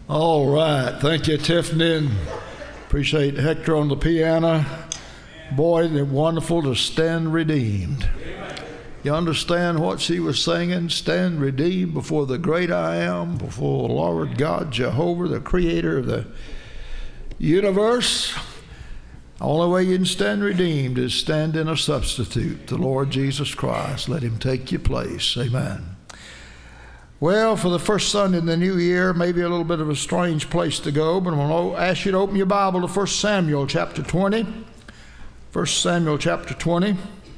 All right. Thank you, Tiffany. Appreciate Hector on the piano. Boy, isn't it wonderful to stand redeemed. You understand what she was singing? Stand redeemed before the great I am, before the Lord God, Jehovah, the creator of the universe. The only way you can stand redeemed is stand in a substitute, the Lord Jesus Christ. Let him take your place. Amen. Well, for the first Sunday in the new year, maybe a little bit of a strange place to go, but I'm going to ask you to open your Bible to 1 Samuel chapter 20. 1 Samuel chapter 20.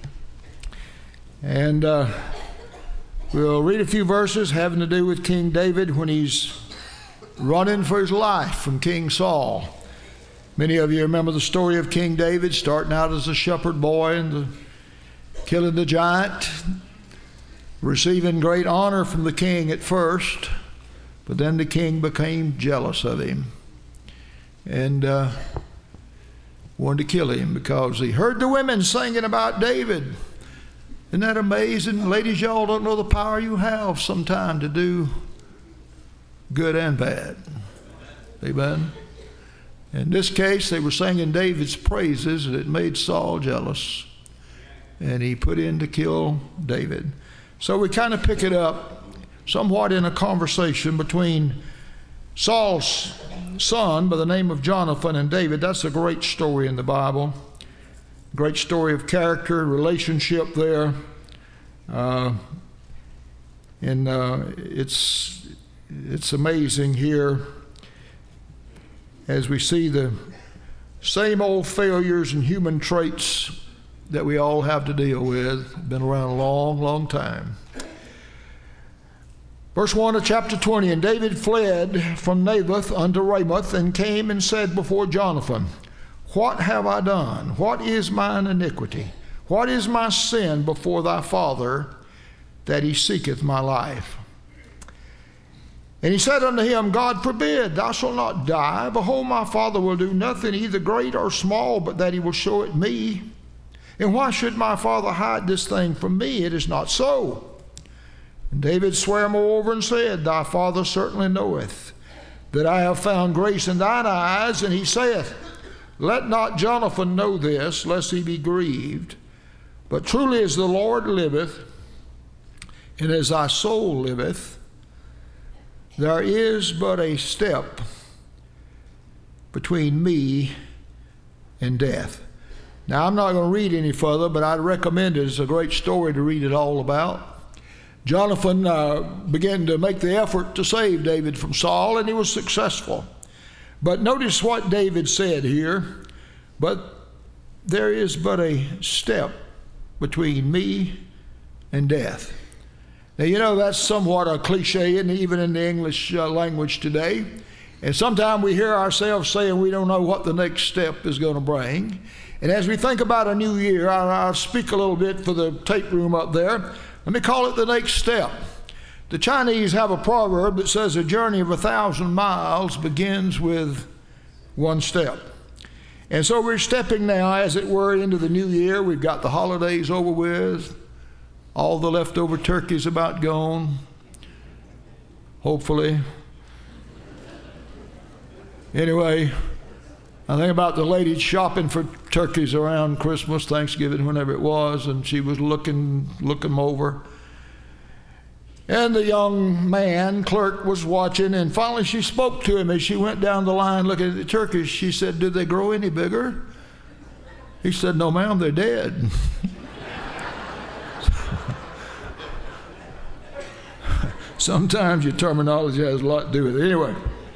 And we'll read a few verses having to do with King David when he's running for his life from King Saul. Many of you remember the story of King David starting out as a shepherd boy and killing the giant, receiving great honor from the king at first, but then the king became jealous of him and wanted to kill him because he heard the women singing about David. Isn't that amazing? Ladies, y'all don't know the power you have sometime to do good and bad. Amen. In this case, they were singing David's praises, and it made Saul jealous, and he put in to kill David. So we kind of pick it up somewhat in a conversation between Saul's son by the name of Jonathan and David. That's a great story in the Bible. Great story of character, relationship there. It's amazing here as we see the same old failures and human traits that we all have to deal with. Been around a long, long time. Verse 1 of chapter 20, and David fled from Naboth unto Ramoth, and came and said before Jonathan, What have I done? What is mine iniquity? What is my sin before thy father, that he seeketh my life? And he said unto him, God forbid, thou shalt not die. Behold, my father will do nothing, either great or small, but that he will show it me. And why should my father hide this thing from me? It is not so. And David sware moreover and said, Thy father certainly knoweth that I have found grace in thine eyes. And he saith, Let not Jonathan know this, lest he be grieved. But truly as the Lord liveth, and as thy soul liveth, there is but a step between me and death. Now, I'm not going to read any further, but I'd recommend it. It's a great story to read it all about. Jonathan began to make the effort to save David from Saul, and he was successful. But notice what David said here. But there is but a step between me and death. Now, you know, that's somewhat a cliche, and even in the English language today. And sometimes we hear ourselves saying we don't know what the next step is going to bring. And as we think about a new year, I'll speak a little bit for the tape room up there. Let me call it the next step. The Chinese have a proverb that says a journey of 1,000 miles begins with one step. And so we're stepping now, as it were, into the new year. We've got the holidays over with. All the leftover turkey's about gone, hopefully. Anyway, I think about the lady shopping for turkeys around Christmas, Thanksgiving, whenever it was, and she was looking them over. And the young man, clerk, was watching, and finally she spoke to him as she went down the line looking at the turkeys. She said, "Do they grow any bigger?" He said, "No, ma'am, they're dead." Sometimes your terminology has a lot to do with it. Anyway,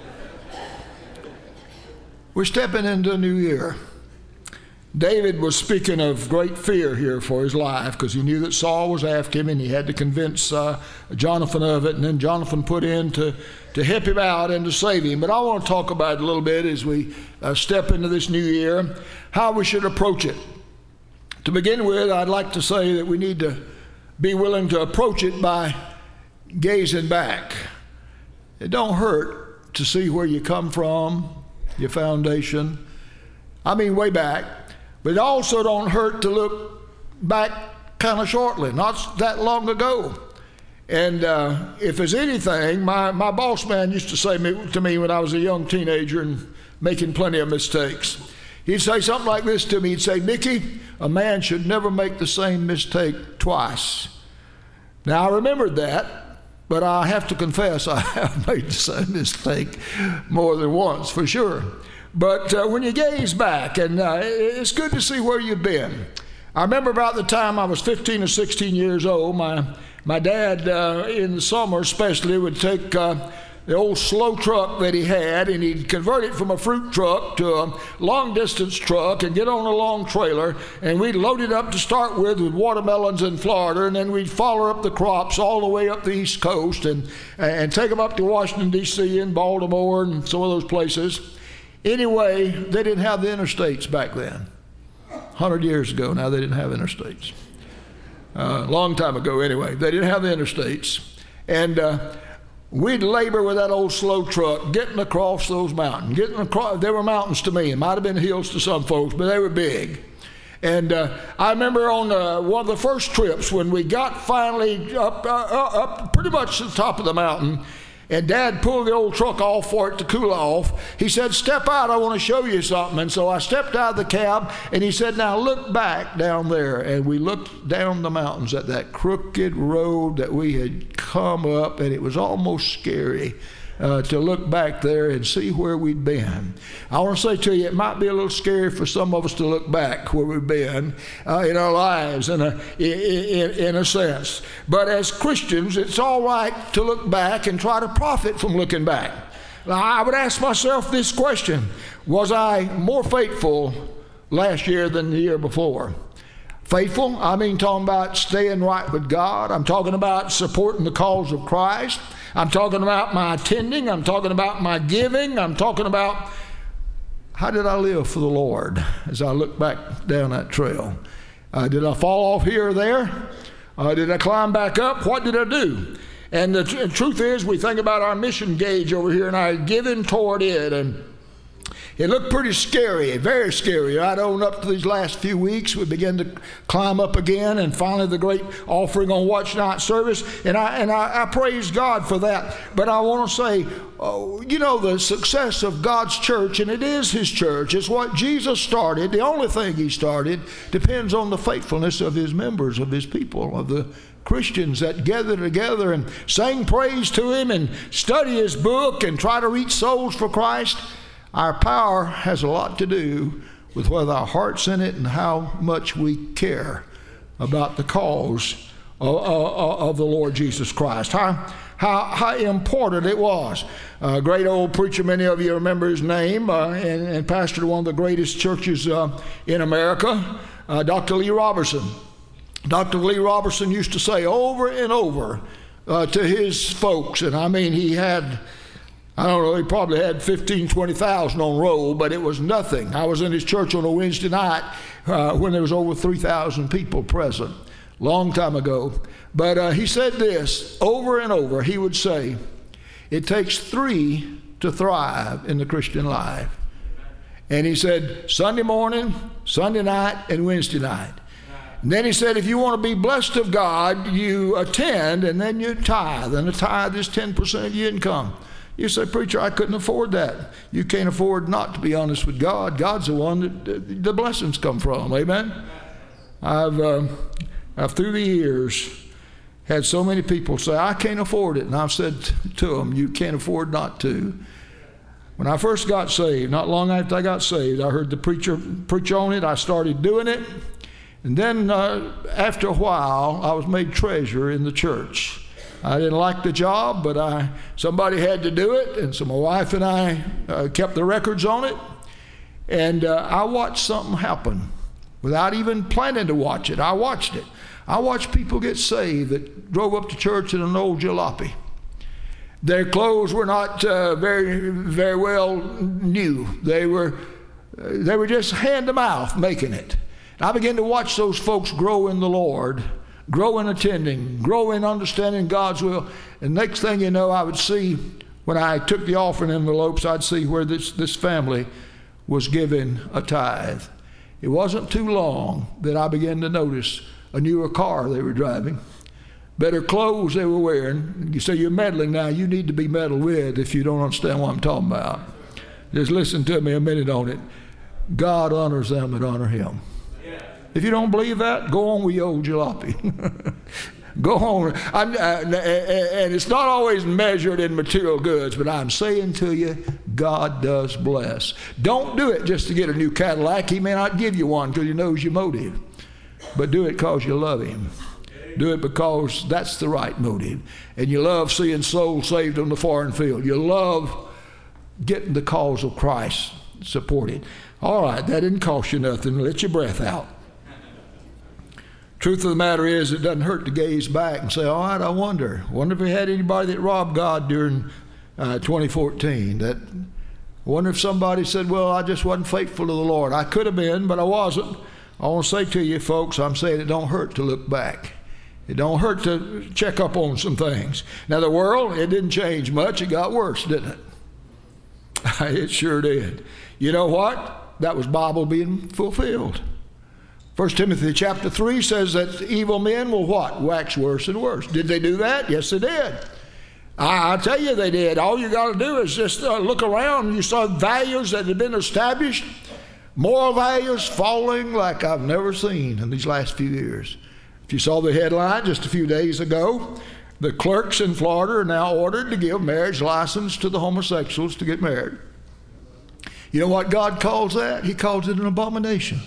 we're stepping into a new year. David was speaking of great fear here for his life because he knew that Saul was after him and he had to convince Jonathan of it, and then Jonathan put in to help him out and to save him. But I want to talk about it a little bit as we step into this new year, how we should approach it. To begin with, I'd like to say that we need to be willing to approach it by gazing back. It don't hurt to see where you come from, your foundation. I mean way back. But it also don't hurt to look back kind of shortly, not that long ago, And if there's anything, my boss man used to say to me when I was a young teenager and making plenty of mistakes. He'd say something like this to me. He'd say, Mickey, a man should never make the same mistake twice. Now, I remembered that, but I have to confess I have made the same mistake more than once, for sure. But when you gaze back, and it's good to see where you've been. I remember about the time I was 15 or 16 years old, my dad, in the summer especially, would take the old slow truck that he had, and he'd convert it from a fruit truck to a long-distance truck and get on a long trailer, and we'd load it up to start with watermelons in Florida, and then we'd follow up the crops all the way up the East Coast and take them up to Washington, D.C. and Baltimore and some of those places. Anyway, they didn't have the interstates back then. 100 years ago now, they didn't have interstates. Long time ago anyway. They didn't have the interstates. And we'd labor with that old slow truck getting across those mountains. They were mountains to me. It might have been hills to some folks, but they were big. And I remember on one of the first trips when we got finally up pretty much to the top of the mountain, and Dad pulled the old truck off for it to cool off. He said, step out, I want to show you something. And so I stepped out of the cab, and he said, now look back down there. And we looked down the mountains at that crooked road that we had come up, and it was almost scary to look back there and see where we'd been. I want to say to you, it might be a little scary for some of us to look back where we've been in our lives in a sense. But as Christians, it's all right to look back and try to profit from looking back. Now, I would ask myself this question: was I more faithful last year than the year before? Faithful, I mean talking about staying right with God. I'm talking about supporting the cause of Christ. I'm talking about my attending. I'm talking about my giving. I'm talking about how did I live for the Lord as I look back down that trail. Did I fall off here or there? Did I climb back up? What did I do? And the truth is, we think about our mission gauge over here and our giving toward it, and it looked pretty scary, very scary. Right on up to these last few weeks, we began to climb up again, and finally the great offering on watch night service, and I praise God for that. But I want to say, the success of God's church, and it is His church, it's what Jesus started. The only thing He started depends on the faithfulness of His members, of His people, of the Christians that gather together and sing praise to Him and study His book and try to reach souls for Christ. Our power has a lot to do with whether our heart's in it and how much we care about the cause of the Lord Jesus Christ. How important it was. A great old preacher, many of you remember his name, and pastored one of the greatest churches in America, Dr. Lee Roberson. Dr. Lee Roberson used to say over and over to his folks, and I mean he had, I don't know, he probably had 15, 20,000 on roll, but it was nothing. I was in his church on a Wednesday night when there was over 3,000 people present, long time ago. But he said this, over and over, he would say, it takes 3 to thrive in the Christian life. And he said, Sunday morning, Sunday night, and Wednesday night. And then he said, if you want to be blessed of God, you attend, and then you tithe. And the tithe is 10% of your income. You say, preacher, I couldn't afford that. You can't afford not to be honest with God. God's the one that the blessings come from. Amen? I've through the years had so many people say, I can't afford it. And I've said to them, you can't afford not to. When I first got saved, not long after I got saved, I heard the preacher preach on it. I started doing it. And then after a while, I was made treasurer in the church. I didn't like the job, but somebody had to do it, and so my wife and I kept the records on it, and I watched something happen without even planning to watch it. I watched it. I watched people get saved that drove up to church in an old jalopy. Their clothes were not very, very well new. They were just hand to mouth making it. And I began to watch those folks grow in the Lord, grow in attending, grow in understanding God's will. And next thing you know, I would see, when I took the offering envelopes, I'd see where this family was given a tithe. It wasn't too long that I began to notice a newer car they were driving. better clothes they were wearing. You say you're meddling now. You need to be meddled with if you don't understand what I'm talking about. Just listen to me a minute on it. God honors them that honor him. If you don't believe that, go on with your old jalopy. Go on. And it's not always measured in material goods, but I'm saying to you, God does bless. Don't do it just to get a new Cadillac. He may not give you one because he knows your motive. But do it because you love him. Do it because that's the right motive. And you love seeing souls saved on the foreign field. You love getting the cause of Christ supported. All right, that didn't cost you nothing. Let your breath out. Truth of the matter is, it doesn't hurt to gaze back and say, all right, I wonder if we had anybody that robbed God during 2014. I wonder if somebody said, well, I just wasn't faithful to the Lord. I could have been, but I wasn't. I want to say to you folks, I'm saying it don't hurt to look back. It don't hurt to check up on some things. Now the world, it didn't change much. It got worse, didn't it? It sure did. You know what? That was Bible being fulfilled. 1 Timothy chapter 3 says that evil men will what? Wax worse and worse. Did they do that? Yes, they did. I tell you they did. All you got to do is just look around. You saw values that had been established, moral values falling like I've never seen in these last few years. If you saw the headline just a few days ago, the clerks in Florida are now ordered to give marriage license to the homosexuals to get married. You know what God calls that? He calls it an abomination.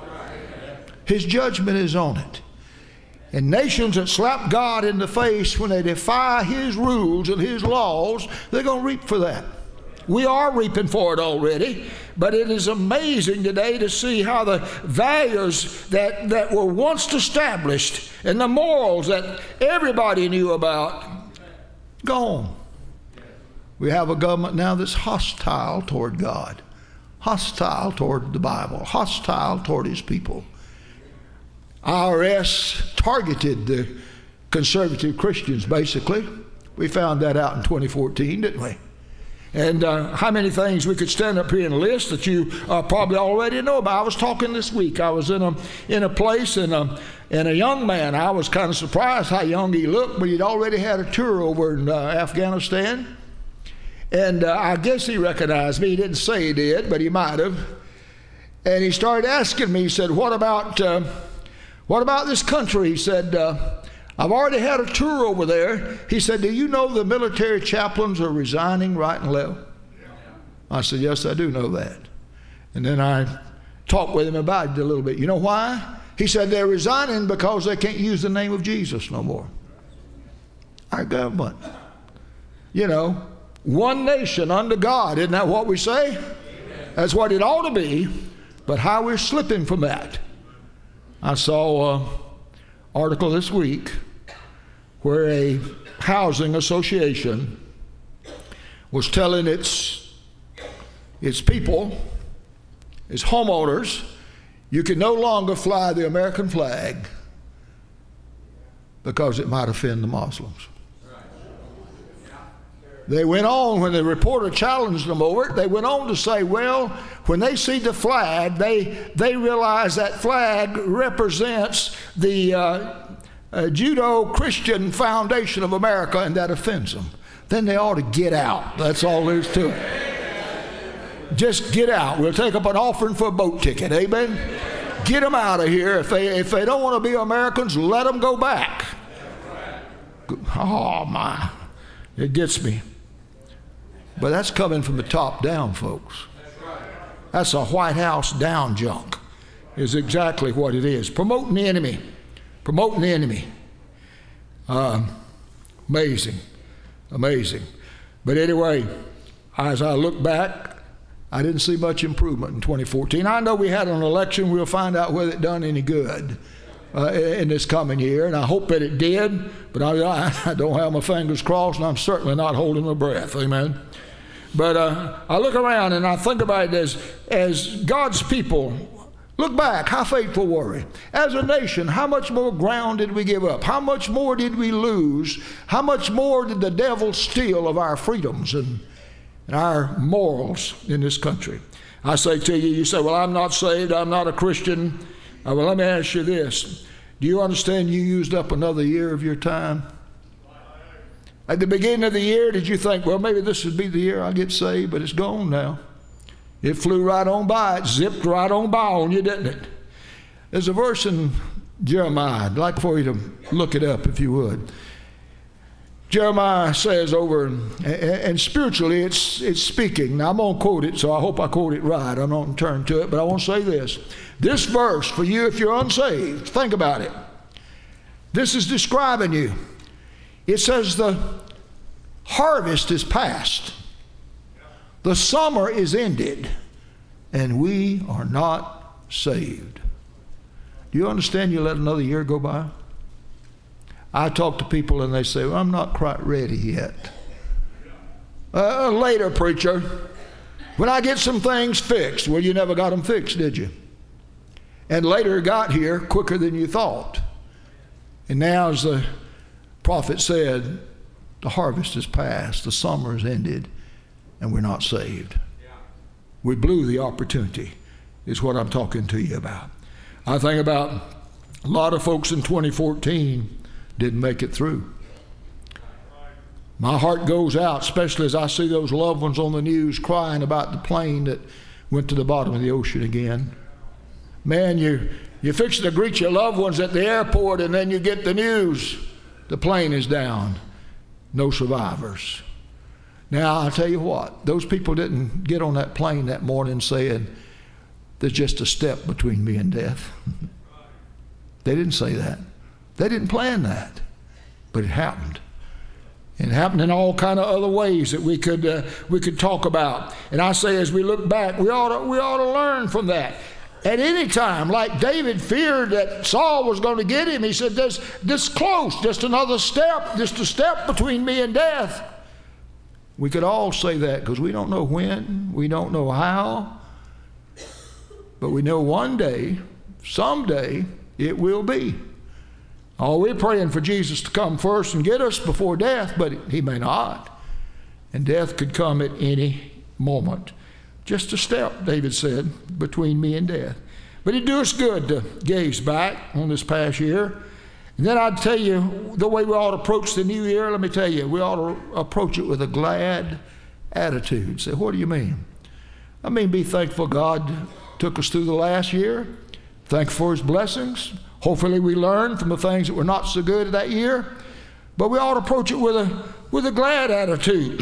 His judgment is on it. And nations that slap God in the face when they defy his rules and his laws, they're going to reap for that. We are reaping for it already, but it is amazing today to see how the values that were once established and the morals that everybody knew about, gone. We have a government now that's hostile toward God, hostile toward the Bible, hostile toward his people. IRS targeted the conservative Christians, basically. We found that out in 2014, didn't we? And how many things we could stand up here and list that you probably already know about. I was talking this week. I was in a place and a young man. I was kind of surprised how young he looked, but he'd already had a tour over in Afghanistan. And I guess he recognized me. He didn't say he did, but he might have. And he started asking me, he said, what about this country? He said, I've already had a tour over there. He said, do you know the military chaplains are resigning right and left? I said, yes, I do know that. And then I talked with him about it a little bit. You know why? He said they're resigning because they can't use the name of Jesus no more. Our government. You know, one nation under God. Isn't that what we say? Amen. That's what it ought to be. But how we're slipping from that. I saw an article this week where a housing association was telling its people, its homeowners, you can no longer fly the American flag because it might offend the Muslims. They went on, when the reporter challenged them over it, they went on to say, well, when they see the flag, they realize that flag represents the Judeo-Christian foundation of America, and that offends them. Then they ought to get out. That's all there is to it. Just get out. We'll take up an offering for a boat ticket. Amen? Get them out of here. If they don't want to be Americans, let them go back. Oh, my. It gets me. But that's coming from the top down, folks. That's a White House down junk, is exactly what it is. Promoting the enemy. Promoting the enemy. Amazing. Amazing. But anyway, as I look back, I didn't see much improvement in 2014. I know we had an election. We'll find out whether it done any good in this coming year, and I hope that it did, but I don't have my fingers crossed, and I'm certainly not holding my breath. Amen. But I look around and I think about it as God's people. Look back, how faithful were we? As a nation, how much more ground did we give up? How much more did we lose? How much more did the devil steal of our freedoms and our morals in this country? I say to you, you say, well, I'm not saved, I'm not a Christian. Well, let me ask you this. Do you understand you used up another year of your time? At the beginning of the year, did you think, well, maybe this would be the year I get saved, but it's gone now. It flew right on by. It zipped right on by on you, didn't it? There's a verse in Jeremiah. I'd like for you to look it up if you would. Jeremiah says over, and spiritually it's speaking. Now I'm going to quote it, so I hope I quote it right. I'm not going to turn to it, but I want to say this. This verse for you if you're unsaved, think about it. This is describing you. It says the harvest is past. The summer is ended, and we are not saved. Do you understand you let another year go by? I talk to people and they say, well, I'm not quite ready yet. Later, preacher, when I get some things fixed. Well, you never got them fixed, did you? And later got here quicker than you thought. And now, as the prophet said, the harvest is past, the summer is ended, and we're not saved. We blew the opportunity, is what I'm talking to you about. I think about a lot of folks in 2014 didn't make it through. My heart goes out, especially as I see those loved ones on the news crying about the plane that went to the bottom of the ocean again. Man, you're fixing to greet your loved ones at the airport, and then you get the news. The plane is down. No survivors. Now, I'll tell you what. Those people didn't get on that plane that morning saying, there's just a step between me and death. They didn't say that. They didn't plan that. But it happened. It happened in all kind of other ways that we could talk about. And I say, as we look back, we ought to learn from that. At any time, like David feared that Saul was going to get him, he said, this close, just another step, just a step between me and death. We could all say that because we don't know when, we don't know how, but we know one day, someday, it will be. Oh, we're praying for Jesus to come first and get us before death, but he may not. And death could come at any moment. Just a step, David said, between me and death. But it'd do us good to gaze back on this past year. And then I'd tell you the way we ought to approach the new year. Let me tell you, we ought to approach it with a glad attitude. Say, what do you mean? I mean, be thankful God took us through the last year. Thankful for his blessings. Hopefully we learn from the things that were not so good that year. But we ought to approach it with a glad attitude.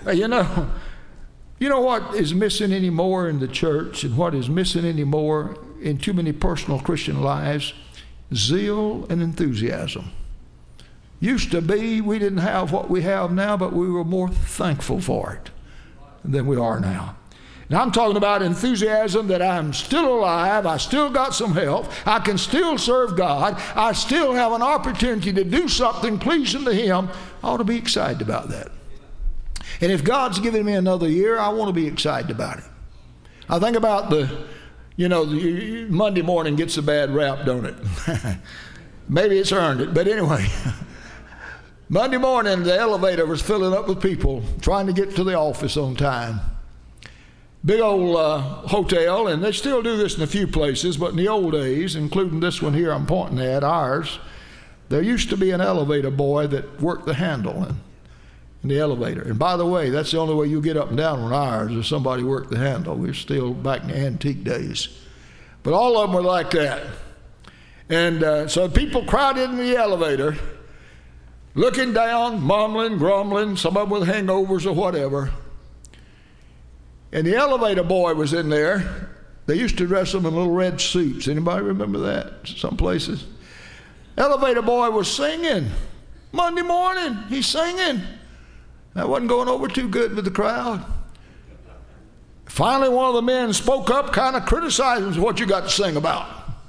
You know what is missing anymore in the church and what is missing anymore in too many personal Christian lives? Zeal and enthusiasm. Used to be we didn't have what we have now, but we were more thankful for it than we are now. Now I'm talking about enthusiasm that I'm still alive, I still got some health, I can still serve God, I still have an opportunity to do something pleasing to him. I ought to be excited about that. And if God's giving me another year, I want to be excited about it. I think about the Monday morning gets a bad rap, don't it? Maybe it's earned it, but anyway. Monday morning, the elevator was filling up with people trying to get to the office on time. Big old hotel, and they still do this in a few places, but in the old days, including this one here I'm pointing at, ours, there used to be an elevator boy that worked the handle in the elevator. And by the way, that's the only way you get up and down on ours is somebody worked the handle. We're still back in the antique days. But all of them were like that. And so people crowded in the elevator, looking down, mumbling, grumbling, some of them with hangovers or whatever. And the elevator boy was in there. They used to dress them in little red suits. Anybody remember that? Some places. Elevator boy was singing. Monday morning, he's singing. That wasn't going over too good with the crowd. Finally, one of the men spoke up, kind of criticizing what you got to sing about.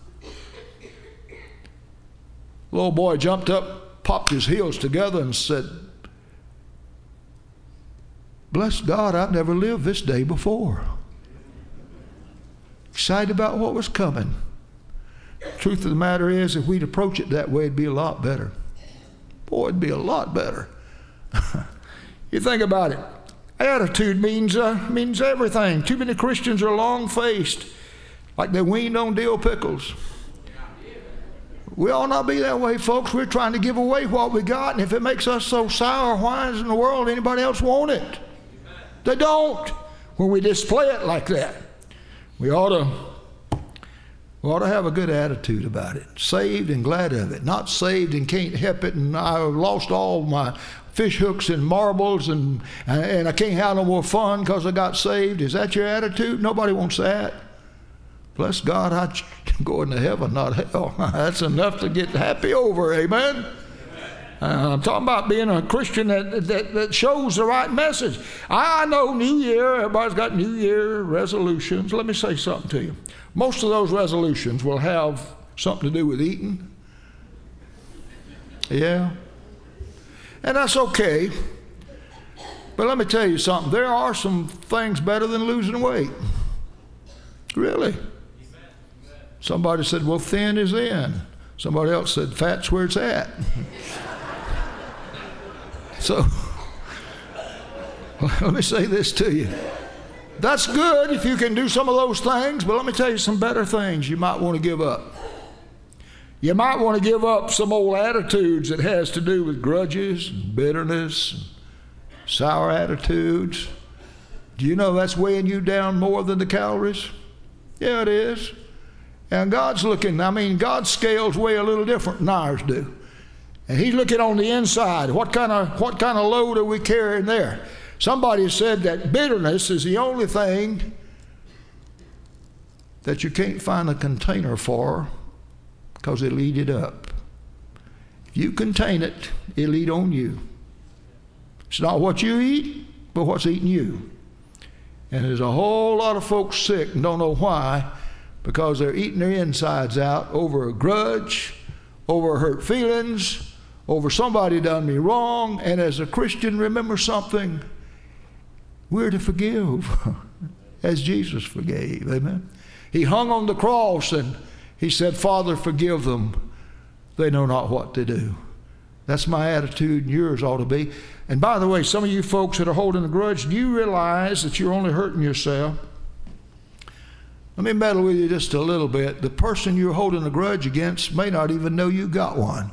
The little boy jumped up, popped his heels together and said, bless God, I've never lived this day before. Excited about what was coming. The truth of the matter is, if we'd approach it that way, it'd be a lot better. Boy, it'd be a lot better. You think about it. Attitude means everything. Too many Christians are long-faced, like they weaned on dill pickles. We ought not be that way, folks. We're trying to give away what we got, and if it makes us so sour, why in the world anybody else want it? They don't. When we display it like that, we ought to have a good attitude about it. Saved and glad of it. Not saved and can't help it, and I lost all my fish hooks and marbles, and I can't have no more fun because I got saved. Is that your attitude? Nobody wants that. Bless God, I'm going to heaven, not hell. That's enough to get happy over, amen? I'm talking about being a Christian that shows the right message. I know New Year, everybody's got New Year resolutions. Let me say something to you. Most of those resolutions will have something to do with eating. Yeah. And that's okay. But let me tell you something. There are some things better than losing weight. Really. Somebody said, well, thin is in. Somebody else said, fat's where it's at. So, let me say this to you. That's good if you can do some of those things, but let me tell you some better things you might want to give up. You might want to give up some old attitudes that has to do with grudges, bitterness, sour attitudes. Do you know that's weighing you down more than the calories? Yeah, it is. And God's looking, God's scales weigh a little different than ours do. And He's looking on the inside. What kind of load are we carrying there? Somebody said that bitterness is the only thing that you can't find a container for because it'll eat it up. If you contain it, it'll eat on you. It's not what you eat, but what's eating you. And there's a whole lot of folks sick and don't know why, because they're eating their insides out over a grudge, over hurt feelings, over somebody done me wrong. And as a Christian, remember something. We're to forgive as Jesus forgave. Amen. He hung on the cross and He said, Father, forgive them. They know not what to do. That's my attitude, and yours ought to be. And by the way, some of you folks that are holding a grudge, do you realize that you're only hurting yourself? Let me meddle with you just a little bit. The person you're holding a grudge against may not even know you got one.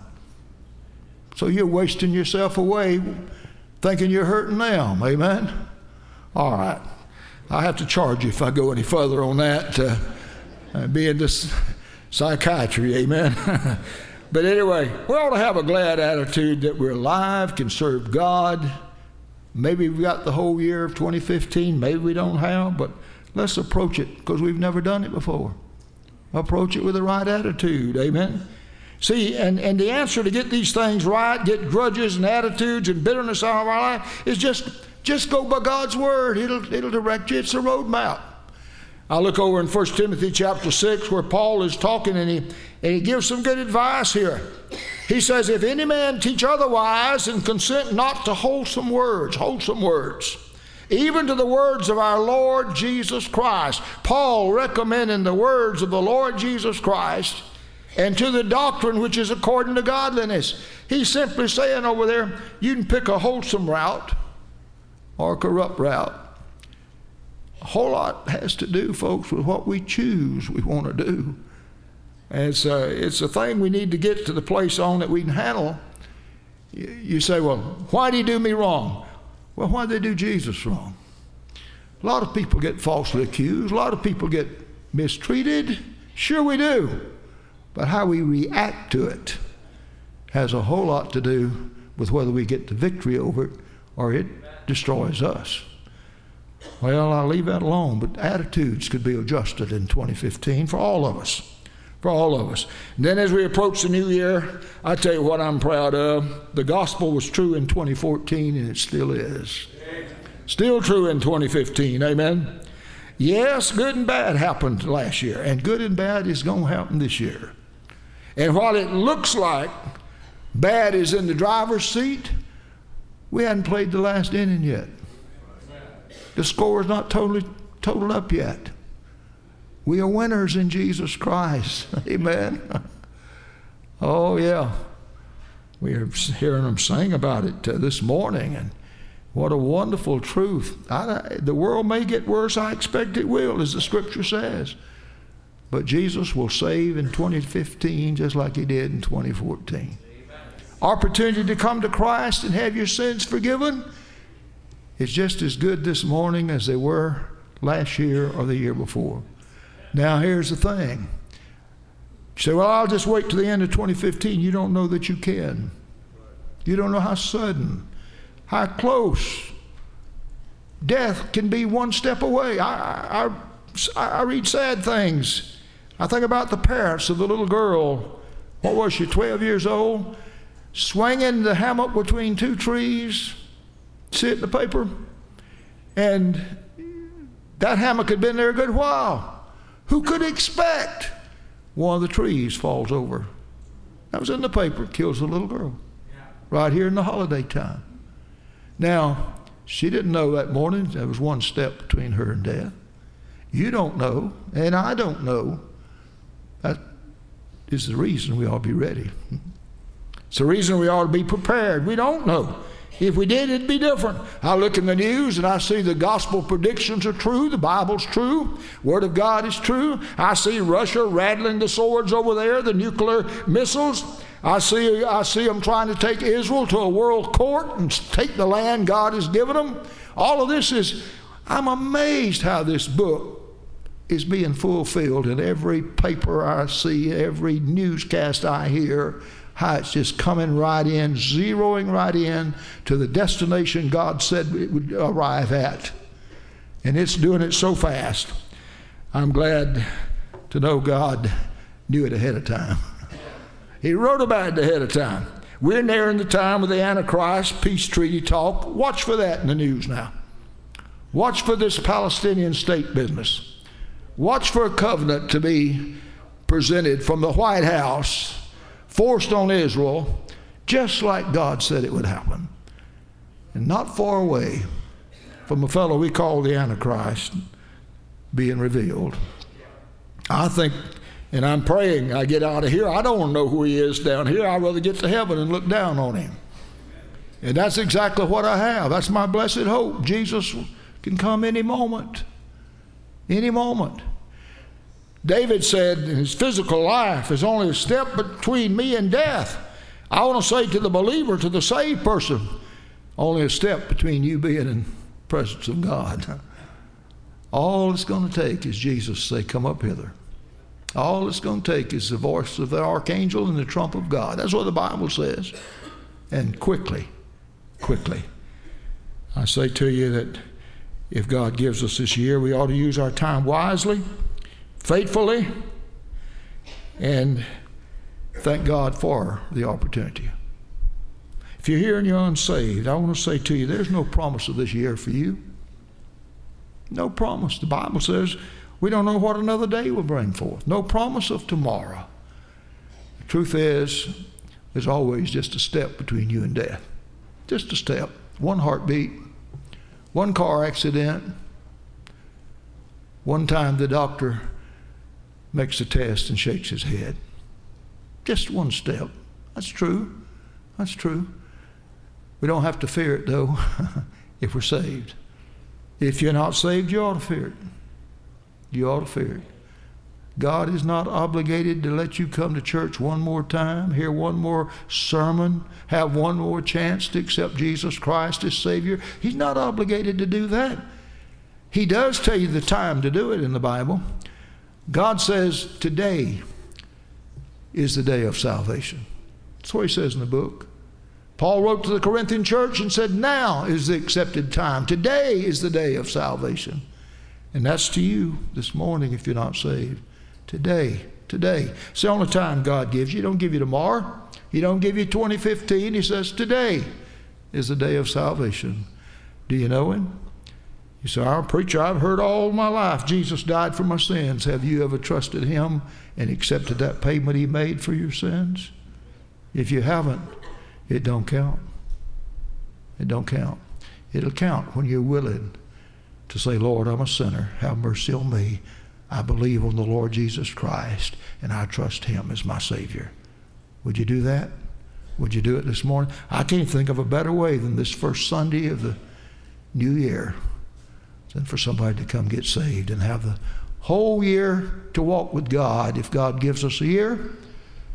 So you're wasting yourself away thinking you're hurting them. Amen? All right. I have to charge you if I go any further on that, being this psychiatry. Amen? But anyway, we ought to have a glad attitude that we're alive, can serve God. Maybe we've got the whole year of 2015. Maybe we don't have, but let's approach it because we've never done it before. Approach it with the right attitude. Amen? See, and the answer to get these things right, get grudges and attitudes and bitterness out of our life, is just go by God's Word. It'll direct you. It's a roadmap. I look over in 1 Timothy chapter 6 where Paul is talking, and he gives some good advice here. He says, if any man teach otherwise and consent not to wholesome words, even to the words of our Lord Jesus Christ. Paul recommending the words of the Lord Jesus Christ, and to the doctrine which is according to godliness. He's simply saying over there, you can pick a wholesome route or a corrupt route. A whole lot has to do, folks, with what we choose we want to do. And it's a thing we need to get to the place on that we can handle. You say, well, why did He do me wrong? Well, why did they do Jesus wrong? A lot of people get falsely accused. A lot of people get mistreated. Sure we do. But how we react to it has a whole lot to do with whether we get the victory over it or it destroys us. Well, I'll leave that alone, but attitudes could be adjusted in 2015 for all of us. For all of us. And then as we approach the new year, I tell you what I'm proud of. The gospel was true in 2014, and it still is. Still true in 2015. Amen? Yes, good and bad happened last year, and good and bad is going to happen this year. And while it looks like bad is in the driver's seat, we hadn't played the last inning yet. The score is not totaled up yet. We are winners in Jesus Christ. Amen. Oh, yeah. We are hearing them sing about it this morning, and what a wonderful truth. The world may get worse. I expect it will, as the Scripture says. But Jesus will save in 2015 just like he did in 2014. Opportunity to come to Christ and have your sins forgiven is just as good this morning as they were last year or the year before. Now here's the thing. You say, well, I'll just wait till the end of 2015. You don't know that you can. You don't know how sudden, how close. Death can be one step away. I read sad things. I think about the parents of the little girl, what was she, 12 years old, swinging the hammock between two trees. See it in the paper? And that hammock had been there a good while. Who could expect one of the trees falls over? That was in the paper. Kills the little girl. Right here in the holiday time. Now, she didn't know that morning there was one step between her and death. You don't know, and I don't know. That is the reason we ought to be ready. It's the reason we ought to be prepared. We don't know. If we did, it'd be different. I look in the news and I see the gospel predictions are true. The Bible's true. Word of God is true. I see Russia rattling the swords over there, the nuclear missiles. I see them trying to take Israel to a world court and take the land God has given them. All of this is, I'm amazed how this book is being fulfilled in every paper I see, every newscast I hear, how it's just coming right in, zeroing right in to the destination God said it would arrive at. And it's doing it so fast. I'm glad to know God knew it ahead of time. He wrote about it ahead of time. We're nearing the time of the Antichrist peace treaty talk. Watch for that in the news now. Watch for this Palestinian state business. Watch for a covenant to be presented from the White House, forced on Israel, just like God said it would happen. And not far away from a fellow we call the Antichrist being revealed. I think, and I'm praying I get out of here. I don't want to know who he is down here. I'd rather get to heaven and look down on him. And that's exactly what I have. That's my blessed hope. Jesus can come any moment. Any moment. David said his physical life is only a step between me and death. I want to say to the believer, to the saved person, only a step between you being in the presence of God. All it's going to take is Jesus say, come up hither. All it's going to take is the voice of the archangel and the trump of God. That's what the Bible says. And quickly, I say to you that if God gives us this year, we ought to use our time wisely, faithfully, and thank God for the opportunity. If you're here and you're unsaved, I want to say to you, there's no promise of this year for you. No promise. The Bible says we don't know what another day will bring forth. No promise of tomorrow. The truth is, there's always just a step between you and death. Just a step. One heartbeat. One car accident. One time the doctor makes a test and shakes his head. Just one step. That's true. That's true. We don't have to fear it, though, if we're saved. If you're not saved, you ought to fear it. You ought to fear it. God is not obligated to let you come to church one more time, hear one more sermon, have one more chance to accept Jesus Christ as Savior. He's not obligated to do that. He does tell you the time to do it in the Bible. God says today is the day of salvation. That's what he says in the book. Paul wrote to the Corinthian church and said, now is the accepted time. Today is the day of salvation. And that's to you this morning if you're not saved. Today. It's the only time God gives you. He don't give you tomorrow. He don't give you 2015. He says today is the day of salvation. Do you know him? You say, our preacher, I've heard all my life Jesus died for my sins. Have you ever trusted him and accepted that payment he made for your sins? If you haven't, it don't count. It don't count. It'll count when you're willing to say, Lord, I'm a sinner. Have mercy on me. I believe on the Lord Jesus Christ, and I trust him as my Savior. Would you do that? Would you do it this morning? I can't think of a better way than this first Sunday of the new year than for somebody to come get saved and have the whole year to walk with God, if God gives us a year.